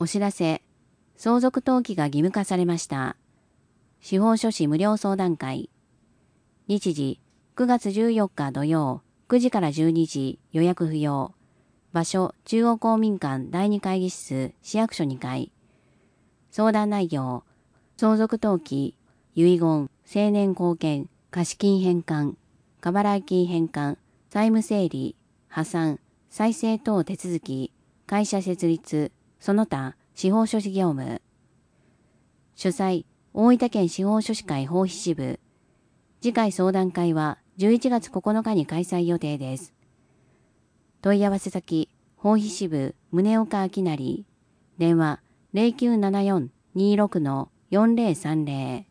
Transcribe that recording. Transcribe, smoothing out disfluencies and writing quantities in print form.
お知らせ。相続登記が義務化されました。司法書士無料相談会。日時、9月14日土曜、9時から12時、予約不要。場所、中央公民館第2会議室、市役所2階。相談内容、相続登記、遺言、成年後見、貸金返還、過払い金返還、債務整理、破産、再生等手続き、会社設立、その他、司法書士業務。主催、大分県司法書士会法費支部。次回相談会は11月9日に開催予定です。問い合わせ先、法費支部、宗岡明成。電話、0974-26-4030。